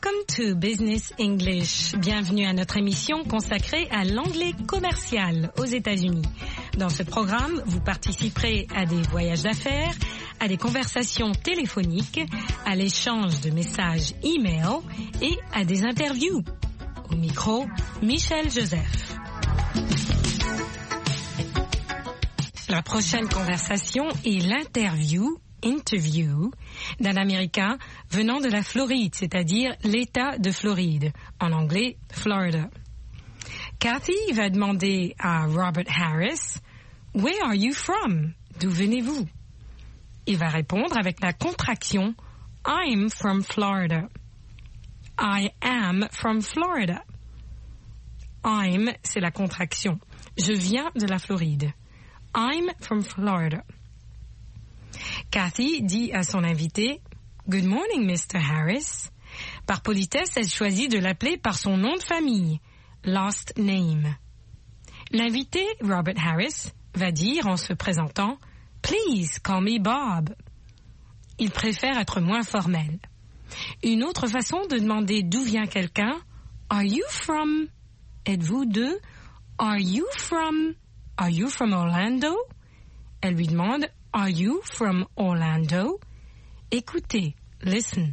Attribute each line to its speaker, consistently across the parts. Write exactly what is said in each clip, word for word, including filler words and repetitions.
Speaker 1: Welcome to Business English. Bienvenue à notre émission consacrée à l'anglais commercial aux États-Unis. Dans ce programme, vous participerez à des voyages d'affaires, à des conversations téléphoniques, à l'échange de messages e-mail et à des interviews. Au micro, Michel Joseph. La prochaine conversation est l'interview, interview, d'un Américain venant de la Floride, c'est-à-dire l'État de Floride, en anglais, Florida. Kathy va demander à Robert Harris, « Where are you from? » D'où venez-vous? Il va répondre avec la contraction « I'm from Florida ». I am from Florida. I'm, c'est la contraction. Je viens de la Floride. I'm from Florida. Kathy dit à son invité « Good morning, mister Harris ». Par politesse, elle choisit de l'appeler par son nom de famille, last name. L'invité, Robert Harris, va dire en se présentant « Please call me Bob ». Il préfère être moins formel. Une autre façon de demander d'où vient quelqu'un, « Are you from » Êtes-vous de « Are you from » Are you from Orlando? Elle lui demande Are you from Orlando? Écoutez, listen.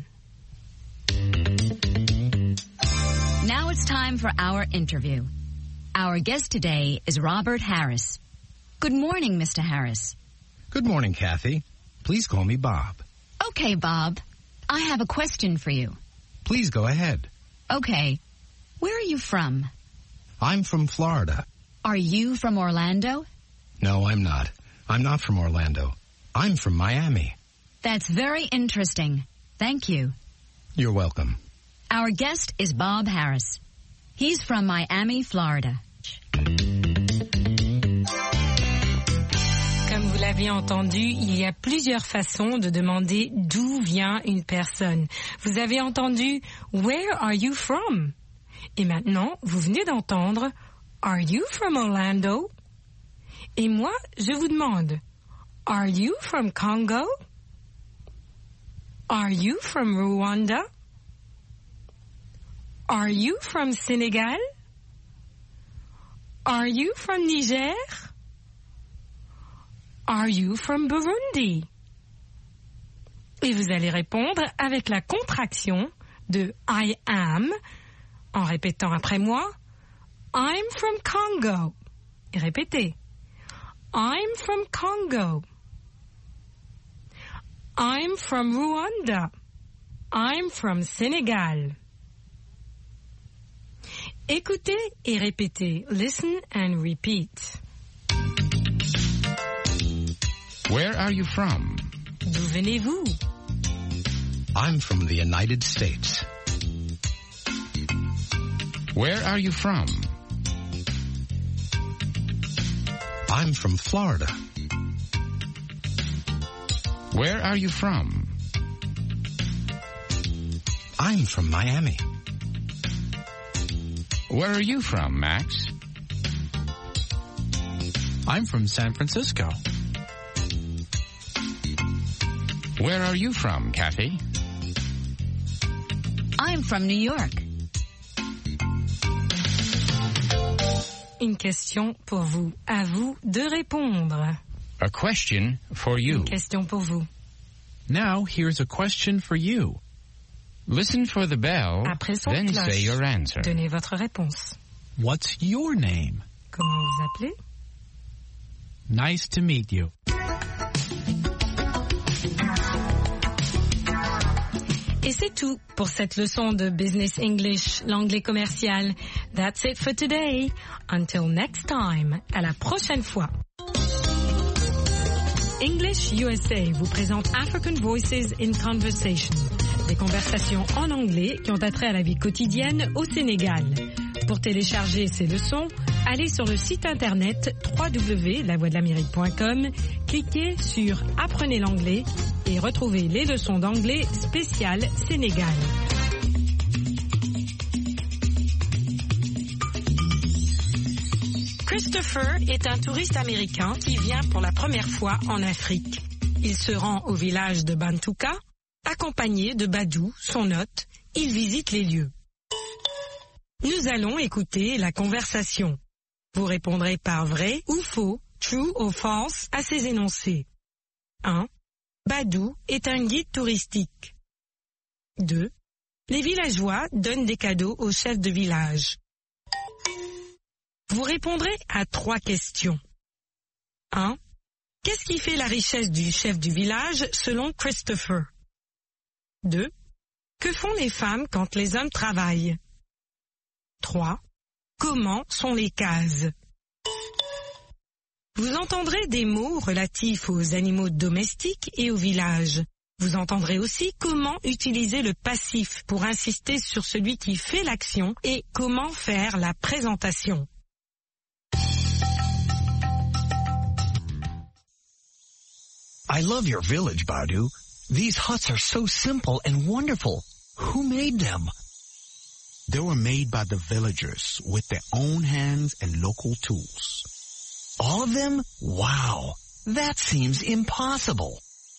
Speaker 2: Now it's time for our interview. Our guest today is Robert Harris. Good morning, Mister Harris.
Speaker 3: Good morning, Kathy. Please call me Bob.
Speaker 2: Okay, Bob. I have a question for you.
Speaker 3: Please go ahead.
Speaker 2: Okay. Where are you from?
Speaker 3: I'm from Florida.
Speaker 2: Are you from Orlando?
Speaker 3: No, I'm not. I'm not from Orlando. I'm from Miami.
Speaker 2: That's very interesting. Thank you.
Speaker 3: You're welcome.
Speaker 2: Our guest is Bob Harris. He's from Miami, Florida.
Speaker 1: Comme vous l'avez entendu, il y a plusieurs façons de demander d'où vient une personne. Vous avez entendu « Where are you from ?» Et maintenant, vous venez d'entendre « Are you from Orlando? » Et moi, je vous demande, Are you from Congo? Are you from Rwanda? Are you from Senegal? Are you from Niger? Are you from Burundi? Et vous allez répondre avec la contraction de I am, en répétant après moi, I'm from Congo. Et répétez. I'm from Congo. I'm from Rwanda. I'm from Senegal. Écoutez et répétez. Listen and repeat.
Speaker 3: Where are you from?
Speaker 1: D'où venez-vous?
Speaker 3: I'm from the United States. Where are you from? I'm from Florida. Where are you from? I'm from Miami.
Speaker 4: Where are you from, Max?
Speaker 5: I'm from San Francisco.
Speaker 4: Where are you from, Kathy?
Speaker 2: I'm from New York.
Speaker 1: Une question pour vous. À vous de répondre.
Speaker 4: A question for you.
Speaker 1: Une question pour vous.
Speaker 5: Now, here's a question for you.
Speaker 4: Listen for the bell,
Speaker 1: Après son
Speaker 4: then
Speaker 1: cloche,
Speaker 4: say your answer.
Speaker 1: donnez votre réponse.
Speaker 5: What's your name?
Speaker 1: Comment vous appelez?
Speaker 5: Nice to meet you.
Speaker 1: Et c'est tout pour cette leçon de Business English, l'anglais commercial. That's it for today. Until next time. À la prochaine fois. English U S A vous présente African Voices in Conversation. Des conversations en anglais qui ont attrait à la vie quotidienne au Sénégal. Pour télécharger ces leçons, allez sur le site internet w w w point la voix de l'amérique point com, cliquez sur Apprenez l'anglais et retrouvez les leçons d'anglais spéciales Sénégal. Christopher est un touriste américain qui vient pour la première fois en Afrique. Il se rend au village de Bantuka, accompagné de Badou, son hôte, il visite les lieux. Nous allons écouter la conversation. Vous répondrez par vrai ou faux, true ou false, à ces énoncés. un. Badou est un guide touristique. deux. Les villageois donnent des cadeaux au chef de village. Vous répondrez à trois questions. un. Qu'est-ce qui fait la richesse du chef du village selon Christopher? deux. Que font les femmes quand les hommes travaillent? trois. Comment sont les cases? Vous entendrez des mots relatifs aux animaux domestiques et au village. Vous entendrez aussi comment utiliser le passif pour insister sur celui qui fait l'action et comment faire la présentation.
Speaker 3: I love your village, Badu. These huts are so simple and wonderful. Who made them?
Speaker 6: They were made by the villagers with their own hands and local tools.
Speaker 3: All of them? Wow. That seems impossible.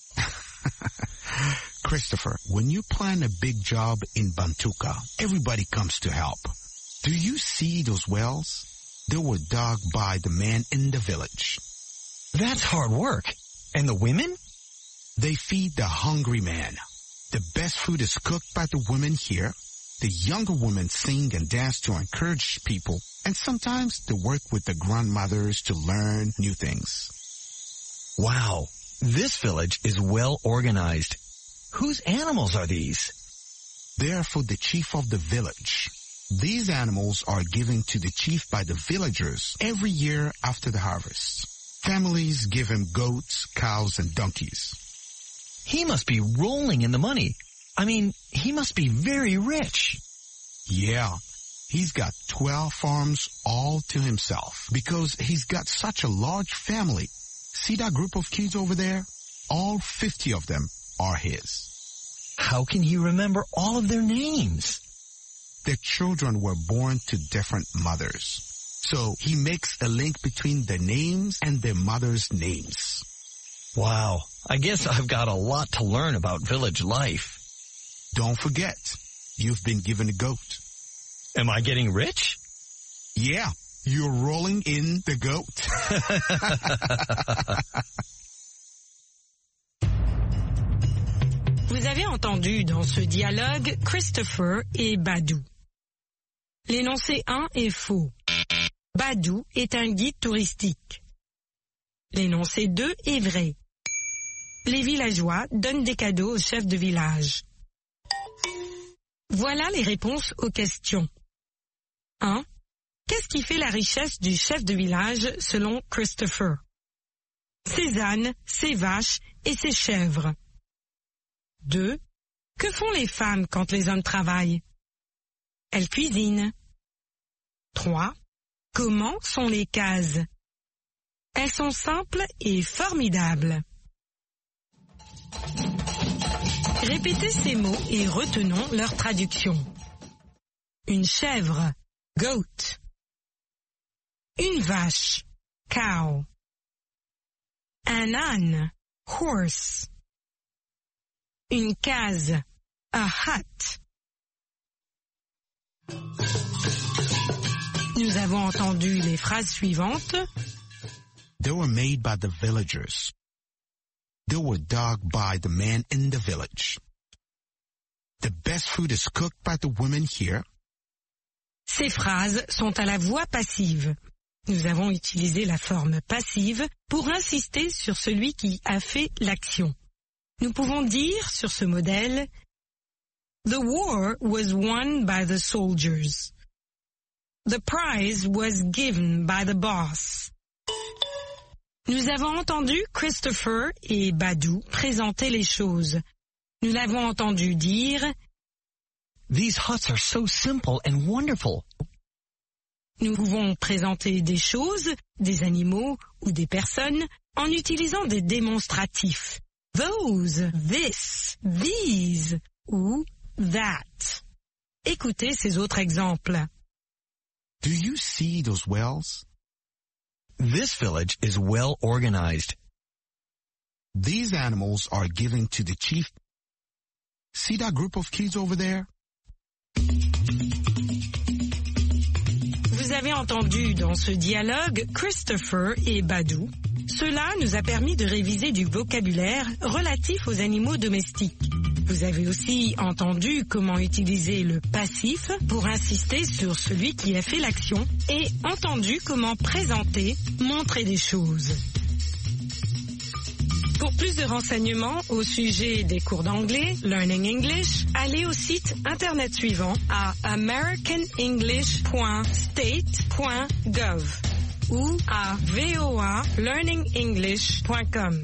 Speaker 6: Christopher, when you plan a big job in Bantuka, everybody comes to help. Do you see those wells? They were dug by the men in the village.
Speaker 3: That's hard work. And the women?
Speaker 6: They feed the hungry man. The best food is cooked by the women here. The younger women sing and dance to encourage people, and sometimes they work with the grandmothers to learn new things.
Speaker 3: Wow, this village is well organized. Whose animals are these?
Speaker 6: They are for the chief of the village. These animals are given to the chief by the villagers every year after the harvest. Families give him goats, cows, and donkeys.
Speaker 3: He must be rolling in the money. I mean, he must be very rich.
Speaker 6: Yeah, he's got twelve farms all to himself because he's got such a large family. See that group of kids over there? All fifty of them are his.
Speaker 3: How can he remember all of their names?
Speaker 6: Their children were born to different mothers. So he makes a link between their names and their mothers' names.
Speaker 3: Wow, I guess I've got a lot to learn about village life.
Speaker 6: Don't forget, you've been given a goat.
Speaker 3: Am I getting rich?
Speaker 6: Yeah, you're rolling in the goat.
Speaker 1: Vous avez entendu dans ce dialogue Christopher et Badou. L'énoncé un est faux. Badou est un guide touristique. L'énoncé deux est vrai. Les villageois donnent des cadeaux au chef de village. Voilà les réponses aux questions. un. Qu'est-ce qui fait la richesse du chef de village selon Christopher? Ses ânes, ses vaches et ses chèvres. deux. Que font les femmes quand les hommes travaillent? Elles cuisinent. trois. Comment sont les cases? Elles sont simples et formidables. Répétez ces mots et retenons leur traduction. Une chèvre, goat. Une vache, cow. Un âne, horse. Une case, a hut. Nous avons entendu les phrases suivantes.
Speaker 6: They were made by the villagers. They were dug by the men in the village. The best food is cooked by the women here.
Speaker 1: Ces phrases sont à la voix passive. Nous avons utilisé la forme passive pour insister sur celui qui a fait l'action. Nous pouvons dire sur ce modèle « The war was won by the soldiers. The prize was given by the boss. » Nous avons entendu Christopher et Badou présenter les choses. Nous l'avons entendu dire «
Speaker 3: These huts are so simple and wonderful. »
Speaker 1: Nous pouvons présenter des choses, des animaux ou des personnes en utilisant des démonstratifs. Those, this, these ou that. Écoutez ces autres exemples.
Speaker 6: Do you see those wells?
Speaker 3: This village is well organized.
Speaker 6: These animals are given to the chief. See that group of kids over there?
Speaker 1: Vous avez entendu dans ce dialogue Christopher et Badou. Cela nous a permis de réviser du vocabulaire relatif aux animaux domestiques. Vous avez aussi entendu comment utiliser le passif pour insister sur celui qui a fait l'action et entendu comment présenter, montrer des choses. Pour plus de renseignements au sujet des cours d'anglais, Learning English, allez au site internet suivant à american english point state point gov ou à v o a learning english point com.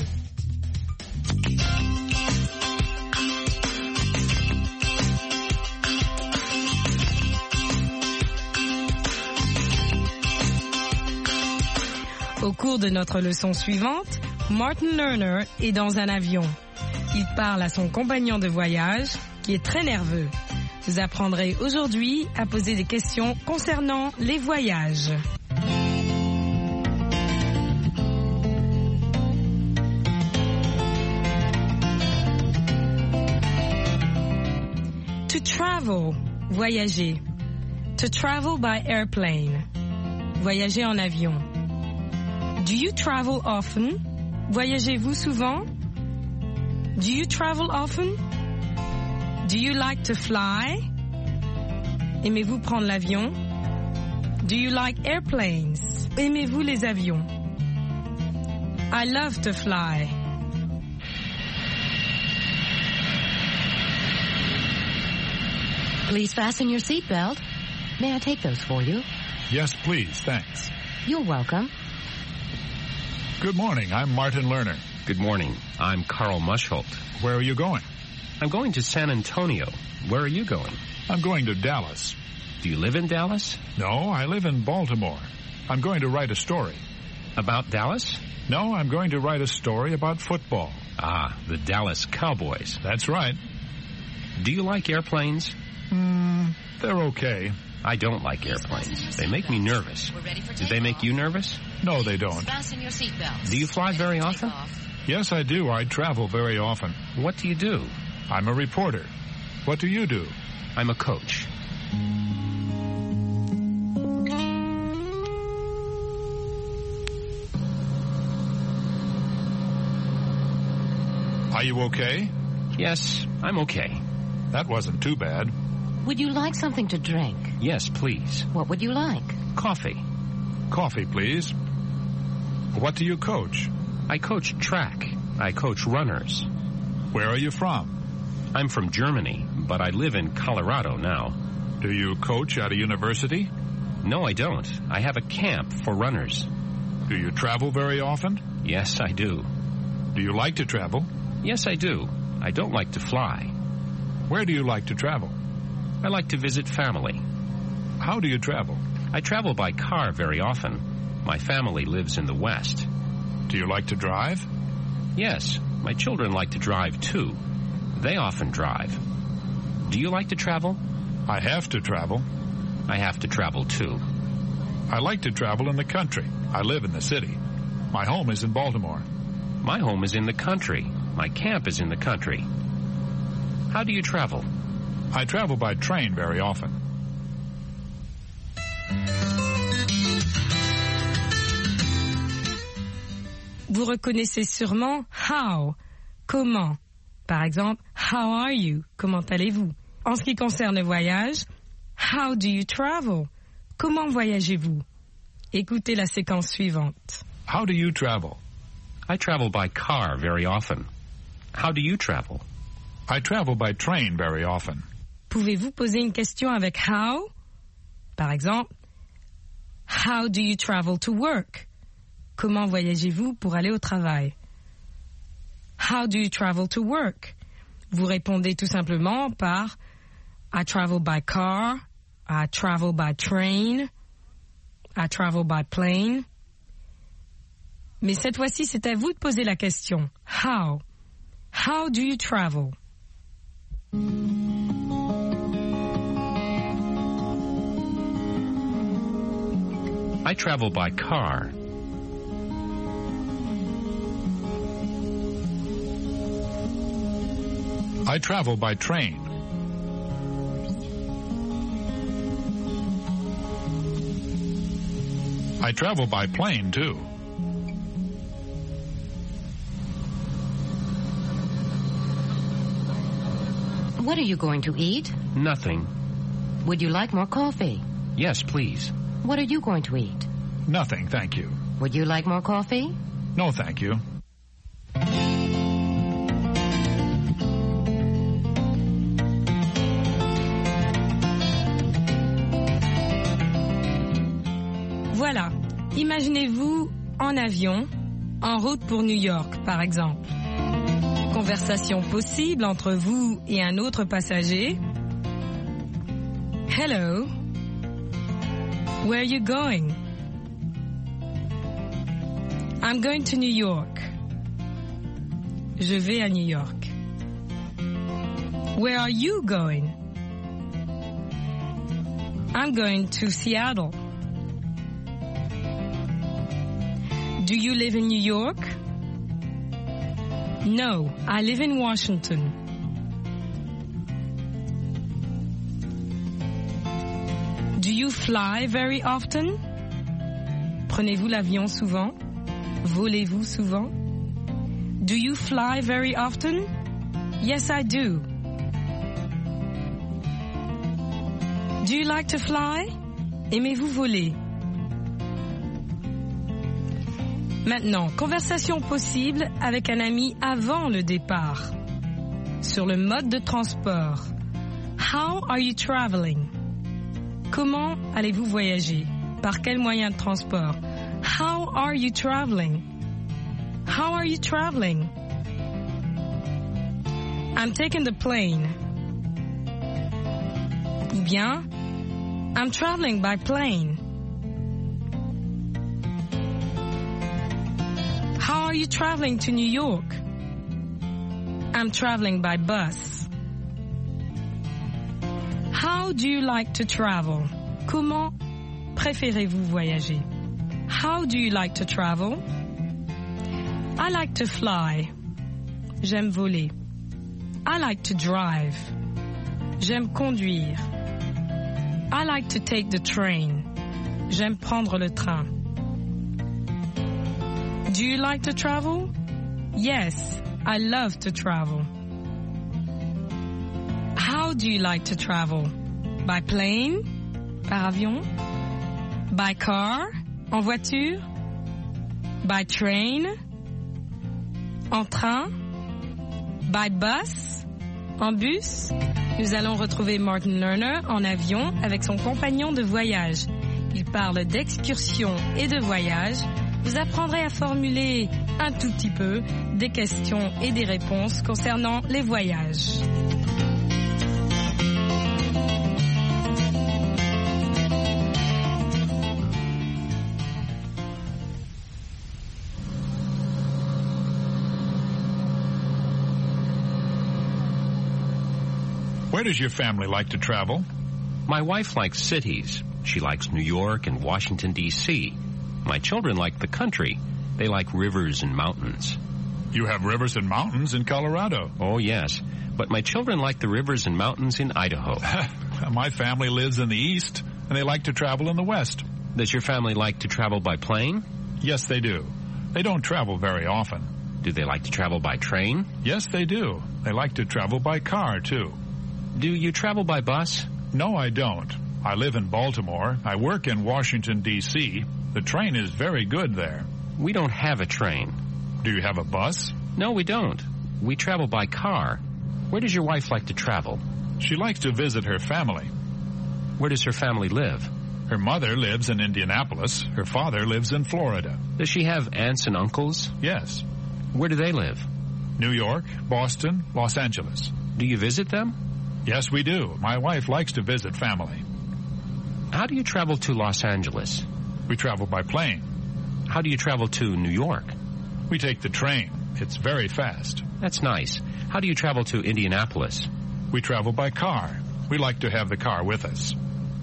Speaker 1: Au cours de notre leçon suivante, Martin Lerner est dans un avion. Il parle à son compagnon de voyage, qui est très nerveux. Vous apprendrez aujourd'hui à poser des questions concernant les voyages. To travel, voyager. To travel by airplane, voyager en avion. Do you travel often? Voyagez-vous souvent? Do you travel often? Do you like to fly? Aimez-vous prendre l'avion? Do you like airplanes? Aimez-vous les avions? I love to fly.
Speaker 7: Please fasten your seatbelt. May I take those for you?
Speaker 8: Yes, please. Thanks.
Speaker 7: You're welcome.
Speaker 8: Good morning. I'm Martin Lerner.
Speaker 9: Good morning. I'm Carl Mushholt.
Speaker 8: Where are you going?
Speaker 9: I'm going to San Antonio. Where are you going?
Speaker 8: I'm going to Dallas.
Speaker 9: Do you live in Dallas?
Speaker 8: No, I live in Baltimore. I'm going to write a story.
Speaker 9: About Dallas?
Speaker 8: No, I'm going to write a story about football.
Speaker 9: Ah, the Dallas Cowboys.
Speaker 8: That's right.
Speaker 9: Do you like airplanes?
Speaker 8: Hmm, they're okay.
Speaker 9: I don't like airplanes. They make me nervous. Do they make you nervous?
Speaker 8: No, they don't.
Speaker 7: Fasten your seatbelts.
Speaker 9: Do you fly very often?
Speaker 8: Yes, I do. I travel very often.
Speaker 9: What do you do?
Speaker 8: I'm a reporter. What do you do?
Speaker 9: I'm a coach.
Speaker 8: Are you okay?
Speaker 9: Yes, I'm okay.
Speaker 8: That wasn't too bad.
Speaker 7: Would you like something to drink?
Speaker 9: Yes, please.
Speaker 7: What would you like?
Speaker 9: Coffee.
Speaker 8: Coffee, please. What do you coach?
Speaker 9: I coach track. I coach runners.
Speaker 8: Where are you from?
Speaker 9: I'm from Germany, but I live in Colorado now.
Speaker 8: Do you coach at a university?
Speaker 9: No, I don't. I have a camp for runners.
Speaker 8: Do you travel very often?
Speaker 9: Yes, I do.
Speaker 8: Do you like to travel?
Speaker 9: Yes, I do. I don't like to fly.
Speaker 8: Where do you like to travel?
Speaker 9: I like to visit family.
Speaker 8: How do you travel?
Speaker 9: I travel by car very often. My family lives in the West.
Speaker 8: Do you like to drive?
Speaker 9: Yes, my children like to drive too. They often drive. Do you like to travel?
Speaker 8: I have to travel.
Speaker 9: I have to travel too.
Speaker 8: I like to travel in the country. I live in the city. My home is in Baltimore.
Speaker 9: My home is in the country. My camp is in the country. How do you travel?
Speaker 8: I travel by train very often.
Speaker 1: Vous reconnaissez sûrement how, comment. Par exemple, how are you? Comment allez-vous? En ce qui concerne le voyage, how do you travel? Comment voyagez-vous? Écoutez la séquence suivante.
Speaker 8: How do you travel?
Speaker 9: I travel by car very often. How do you travel?
Speaker 8: I travel by train very often.
Speaker 1: Pouvez-vous poser une question avec how? Par exemple, how do you travel to work? Comment voyagez-vous pour aller au travail? How do you travel to work? Vous répondez tout simplement par I travel by car, I travel by train, I travel by plane. Mais cette fois-ci, c'est à vous de poser la question. How? How do you travel?
Speaker 9: I travel by car.
Speaker 8: I travel by train. I travel by plane, too.
Speaker 7: What are you going to eat?
Speaker 9: Nothing.
Speaker 7: Would you like more coffee?
Speaker 9: Yes, please.
Speaker 7: What are you going to eat?
Speaker 8: Nothing, thank you.
Speaker 7: Would you like more coffee?
Speaker 8: No, thank you.
Speaker 1: Voilà, imaginez-vous en avion, en route pour New York, par exemple. Conversation possible entre vous et un autre passager. Hello. Where are you going? I'm going to New York. Je vais à New York. Where are you going? I'm going to Seattle. Do you live in New York? No, I live in Washington. Do you fly very often? Prenez-vous l'avion souvent? Volez-vous souvent? Do you fly very often? Yes, I do. Do you like to fly? Aimez-vous voler? Maintenant, conversation possible avec un ami avant le départ. Sur le mode de transport. How are you traveling? Comment allez-vous voyager? Par quel moyen de transport? How are you traveling? How are you traveling? I'm taking the plane. Ou bien, I'm traveling by plane. How are you traveling to New York? I'm traveling by bus. How do you like to travel? Comment préférez-vous voyager? How do you like to travel? I like to fly. J'aime voler. I like to drive. J'aime conduire. I like to take the train. J'aime prendre le train. Do you like to travel? Yes, I love to travel. How do you like to travel? By plane? Par avion? By car? En voiture? By train? En train? By bus? En bus? Nous allons retrouver Martin Lerner en avion avec son compagnon de voyage. Il parle d'excursion et de voyage. Vous apprendrez à formuler un tout petit peu des questions et des réponses concernant les voyages.
Speaker 8: Where does your family like to travel?
Speaker 9: My wife likes cities. She likes New York and Washington, D C My children like the country. They like rivers and mountains.
Speaker 8: You have rivers and mountains in Colorado.
Speaker 9: Oh, yes. But my children like the rivers and mountains in Idaho.
Speaker 8: My family lives in the east, and they like to travel in the west.
Speaker 9: Does your family like to travel by plane?
Speaker 8: Yes, they do. They don't travel very often.
Speaker 9: Do they like to travel by train?
Speaker 8: Yes, they do. They like to travel by car, too.
Speaker 9: Do you travel by bus?
Speaker 8: No, I don't. I live in Baltimore. I work in Washington, D C The train is very good there.
Speaker 9: We don't have a train.
Speaker 8: Do you have a bus?
Speaker 9: No, we don't. We travel by car. Where does your wife like to travel?
Speaker 8: She likes to visit her family.
Speaker 9: Where does her family live?
Speaker 8: Her mother lives in Indianapolis. Her father lives in Florida.
Speaker 9: Does she have aunts and uncles?
Speaker 8: Yes.
Speaker 9: Where do they live?
Speaker 8: New York, Boston, Los Angeles.
Speaker 9: Do you visit them?
Speaker 8: Yes, we do. My wife likes to visit family.
Speaker 9: How do you travel to Los Angeles?
Speaker 8: We travel by plane.
Speaker 9: How do you travel to New York?
Speaker 8: We take the train. It's very fast.
Speaker 9: That's nice. How do you travel to Indianapolis?
Speaker 8: We travel by car. We like to have the car with us.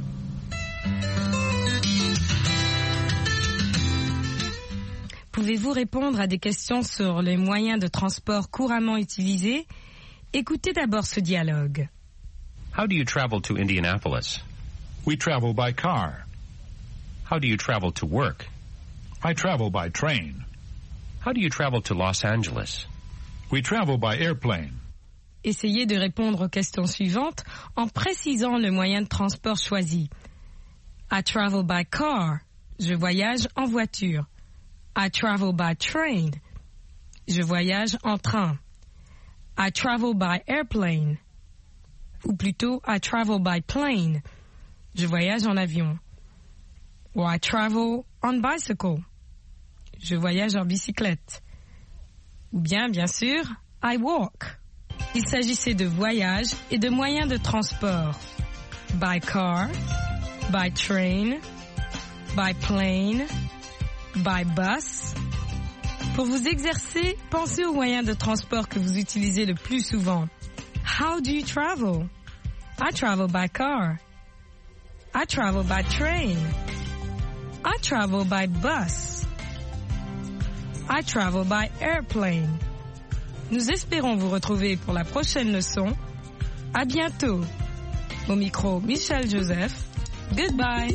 Speaker 1: Pouvez-vous répondre à des questions sur les moyens de transport couramment utilisés? Écoutez d'abord ce dialogue.
Speaker 9: How do you travel to Indianapolis?
Speaker 8: We travel by car.
Speaker 9: How do you travel to work?
Speaker 8: I travel by train.
Speaker 9: How do you travel to Los Angeles?
Speaker 8: We travel by airplane.
Speaker 1: Essayez de répondre aux questions suivantes en précisant le moyen de transport choisi. I travel by car. Je voyage en voiture. I travel by train. Je voyage en train. I travel by airplane. Ou plutôt, I travel by plane. Je voyage en avion. Or I travel on bicycle. Je voyage en bicyclette. Ou bien, bien sûr, I walk. Il s'agissait de voyage et de moyens de transport. By car, by train, by plane, by bus. Pour vous exercer, pensez aux moyens de transport que vous utilisez le plus souvent. How do you travel? I travel by car. I travel by train. I travel by bus. I travel by airplane. Nous espérons vous retrouver pour la prochaine leçon. À bientôt. Au micro, Michel Joseph. Goodbye.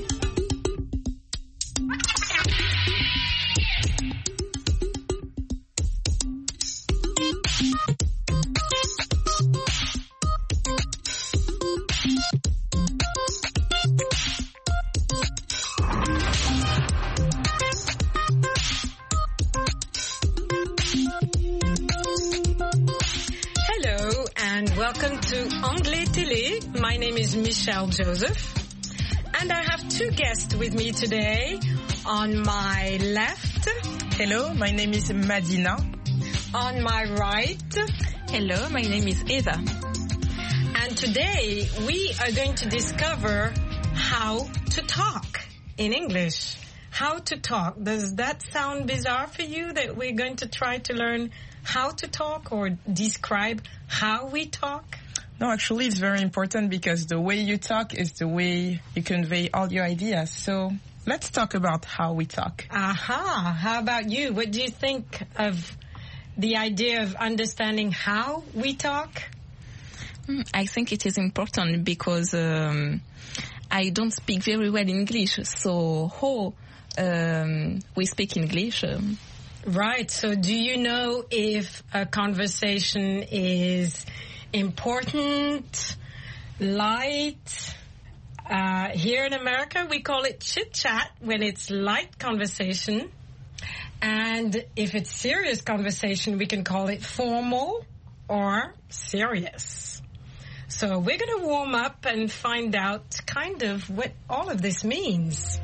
Speaker 1: Welcome to Anglais Télé. My name is Michel Joseph, and I have two guests with me today. On my left,
Speaker 10: hello, my name is Madina.
Speaker 1: On my right,
Speaker 10: hello, my name is Eva.
Speaker 1: And today we are going to discover how to talk in English. How to talk. Does that sound bizarre for you, that we're going to try to learn how to talk or describe how we talk?
Speaker 10: No, actually it's very important because the way you talk is the way you convey all your ideas. So let's talk about how we talk.
Speaker 1: Aha. How about you? What do you think of the idea of understanding how we talk?
Speaker 11: I think it is important because um, I don't speak very well English. So how um, we speak English... Um,
Speaker 1: Right. So do you know if a conversation is important, light? Uh, here in America, we call it chit-chat when it's light conversation. And if it's serious conversation, we can call it formal or serious. So we're going to warm up and find out kind of what all of this means.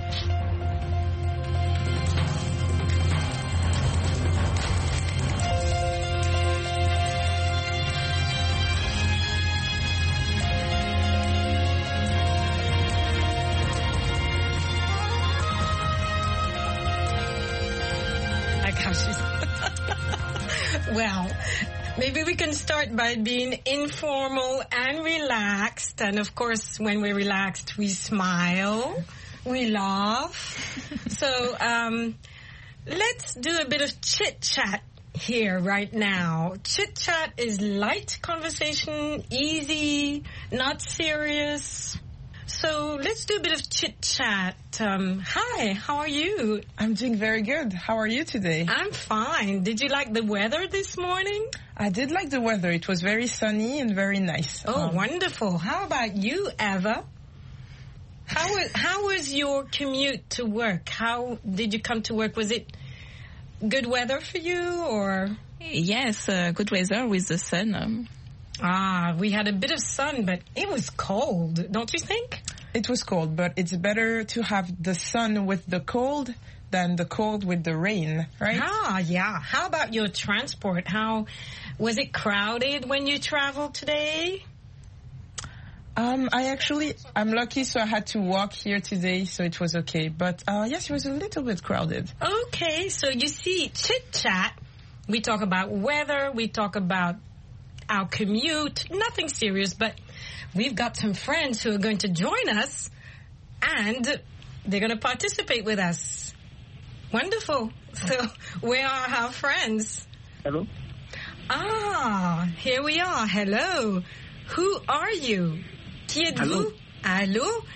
Speaker 1: Well, maybe we can start by being informal and relaxed. And of course, when we're relaxed, we smile, we laugh. So um, let's do a bit of chit-chat here right now. Chit-chat is light conversation, easy, not serious. So let's do a bit of chit-chat. Um, hi, how are you?
Speaker 10: I'm doing very good. How are you today?
Speaker 1: I'm fine. Did you like the weather this morning?
Speaker 10: I did like the weather. It was very sunny and very nice.
Speaker 1: Oh,
Speaker 10: um,
Speaker 1: wonderful. How about you, Eva? How was, how was your commute to work? How did you come to work? Was it good weather for you, or?
Speaker 11: Yes, uh, good weather with the sun. Um.
Speaker 1: Ah, we had a bit of sun, but it was cold, don't you think?
Speaker 10: It was cold, but it's better to have the sun with the cold than the cold with the rain, right?
Speaker 1: Ah, yeah. How about your transport? How was it crowded when you traveled today?
Speaker 10: Um, I actually, I'm lucky, so I had to walk here today, so it was okay. But uh, yes, it was a little bit crowded.
Speaker 1: Okay, so you see, chit-chat, we talk about weather, we talk about our commute, nothing serious, but we've got some friends who are going to join us, and they're going to participate with us. Wonderful. So, where are our friends?
Speaker 12: Hello.
Speaker 1: Ah, here we are. Hello. Who are you? Qui êtes-vous?
Speaker 12: Allô.
Speaker 1: Allô?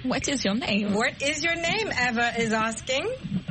Speaker 11: What is your name?
Speaker 1: What is your name, Eva is asking?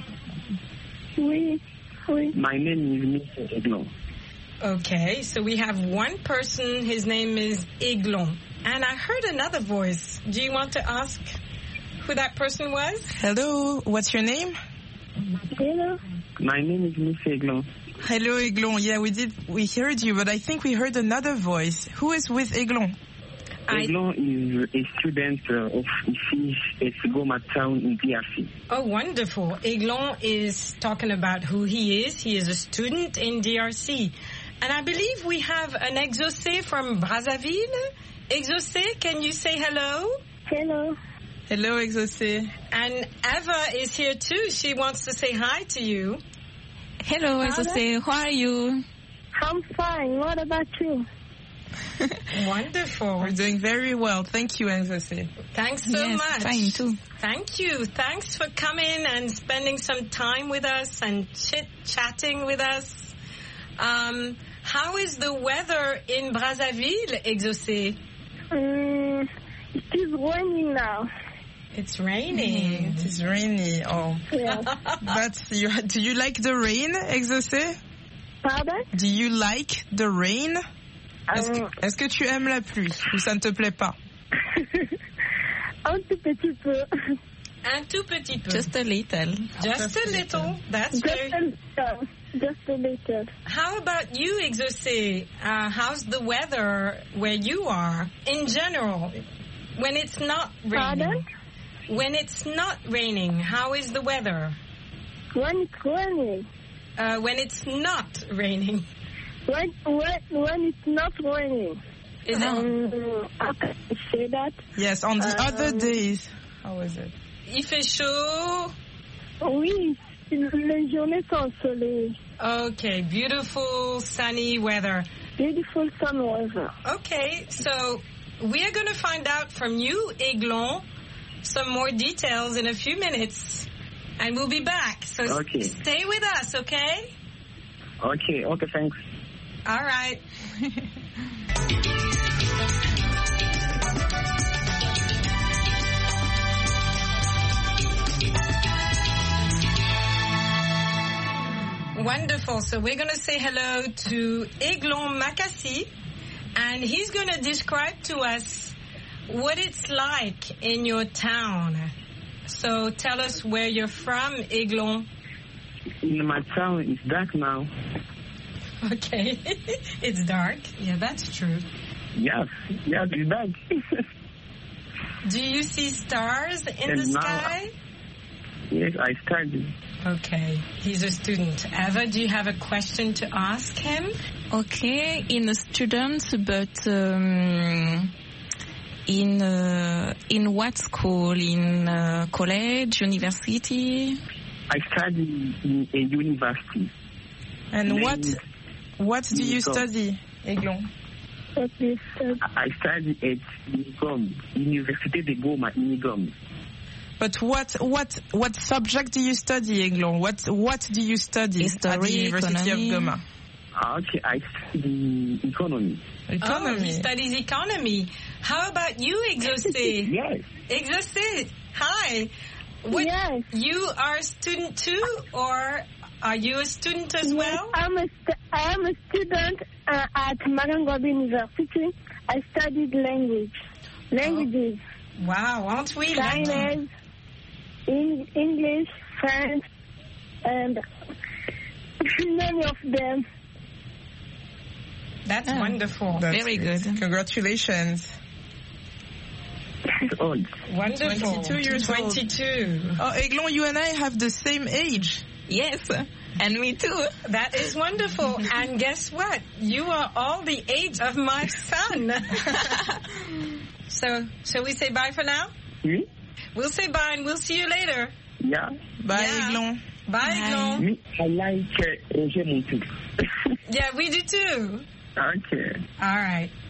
Speaker 12: Oui, oui. My name is Mister Eglon.
Speaker 1: Okay, so we have one person, his name is Eglon. And I heard another voice. Do you want to ask who that person was?
Speaker 10: Hello, what's your name?
Speaker 12: Hello.
Speaker 13: My name is Mister Eglon.
Speaker 10: Hello, Eglon. Yeah, we did, we heard you, but I think we heard another voice. Who is with Eglon?
Speaker 13: Eglon is a student uh, of I F I S at Goma Town in D R C.
Speaker 1: Oh, wonderful. Eglon is talking about who he is. He is a student in D R C. And I believe we have an exaucé from Brazzaville. Exaucé, can you say hello?
Speaker 12: Hello.
Speaker 10: Hello, Exaucé.
Speaker 1: And Eva is here too. She wants to say hi to you.
Speaker 11: Hello, Exaucé. How are you?
Speaker 12: I'm fine. What about you?
Speaker 1: Wonderful.
Speaker 10: We're doing very well. Thank you, Exaucé.
Speaker 1: Thanks so
Speaker 11: yes,
Speaker 1: much.
Speaker 11: Fine too.
Speaker 1: Thank you. Thanks for coming and spending some time with us and chit-chatting with us. Um, how is the weather in Brazzaville, Exaucé?
Speaker 12: Um, it is raining now.
Speaker 1: It's raining.
Speaker 10: Mm, it is rainy. Oh.
Speaker 12: Yeah.
Speaker 10: That's you. Do you like the rain, Exaucé?
Speaker 12: Pardon?
Speaker 10: Do you like the rain? Est-ce que, est-ce que tu aimes la pluie ou ça ne te plaît pas?
Speaker 12: Un tout petit peu.
Speaker 1: Un tout petit peu.
Speaker 11: Just a little.
Speaker 1: Just a little. That's
Speaker 12: Just
Speaker 1: very...
Speaker 12: a little. Just a little.
Speaker 1: How about you, Exaucé? Uh, how's the weather where you are in general? When it's not raining.
Speaker 12: Pardon?
Speaker 1: When it's not raining, how is the weather?
Speaker 12: When it's raining.
Speaker 1: Uh, when it's not raining.
Speaker 12: When, when, when it's not raining.
Speaker 1: Is it?
Speaker 12: Um, I can say that.
Speaker 10: Yes, on the
Speaker 12: um,
Speaker 10: other days. How is it?
Speaker 1: Il fait chaud.
Speaker 12: Oui, les journées sont ensoleillées.
Speaker 1: Okay, beautiful sunny weather.
Speaker 12: Beautiful sun weather.
Speaker 1: Okay, so we are going to find out from you, Eglon, some more details in a few minutes. And we'll be back. So
Speaker 13: okay.
Speaker 1: Stay with us, okay?
Speaker 13: Okay, okay, thanks.
Speaker 1: All right. Wonderful. So we're going to say hello to Eglon Makassi, and he's going to describe to us what it's like in your town. So tell us where you're from, Eglon.
Speaker 13: In my town, it's dark now.
Speaker 1: Okay. It's dark. Yeah, that's true.
Speaker 13: Yes, yes, it's dark.
Speaker 1: Do you see stars in
Speaker 13: and
Speaker 1: the
Speaker 13: now,
Speaker 1: sky?
Speaker 13: Yes, I study.
Speaker 1: Okay. He's a student. Eva, do you have a question to ask him?
Speaker 11: Okay, in a student, but um, in uh, in what school? In uh, college, university?
Speaker 13: I study in a university.
Speaker 10: And
Speaker 13: Then
Speaker 10: what what do you
Speaker 13: Unicom.
Speaker 10: study, Eglon?
Speaker 12: What is that?
Speaker 13: I study at Unicom, Université de Goma, Unicom.
Speaker 10: But what what what subject do you study, Eglon? What what do you study
Speaker 11: History,
Speaker 10: at the University
Speaker 11: economy.
Speaker 10: of Goma?
Speaker 13: Okay, I study economy.
Speaker 10: Economy.
Speaker 1: Oh, he studies economy. How about you, Exaucé?
Speaker 13: Yes.
Speaker 1: Exaucé, hi. What,
Speaker 12: Yes.
Speaker 1: You are a student too, or are you a student as
Speaker 12: Yes,
Speaker 1: well?
Speaker 12: I'm a st- I am a student uh, at Marangwa University. I studied language. Languages.
Speaker 1: Wow, aren't we lucky?
Speaker 12: Chinese, in- English, French, and many of them.
Speaker 1: That's
Speaker 11: Ah.
Speaker 1: wonderful.
Speaker 10: That's
Speaker 11: Very
Speaker 10: great.
Speaker 11: good.
Speaker 10: Congratulations.
Speaker 13: Old.
Speaker 1: Wonderful.
Speaker 10: twenty-two years old.
Speaker 1: twenty-two.
Speaker 10: Oh, Eglon, you and I have the same age.
Speaker 11: Yes, and me too.
Speaker 1: That is wonderful. And guess what? You are all the age of my son. So, shall we say bye for now?
Speaker 13: Me?
Speaker 1: We'll say bye and we'll see you later.
Speaker 13: Yeah.
Speaker 10: Bye,
Speaker 1: Yeah.
Speaker 10: Eglon.
Speaker 1: Bye, Eglon.
Speaker 13: Me, I like uh, Roger Montu.
Speaker 1: Yeah, we do too.
Speaker 13: Okay.
Speaker 1: All right.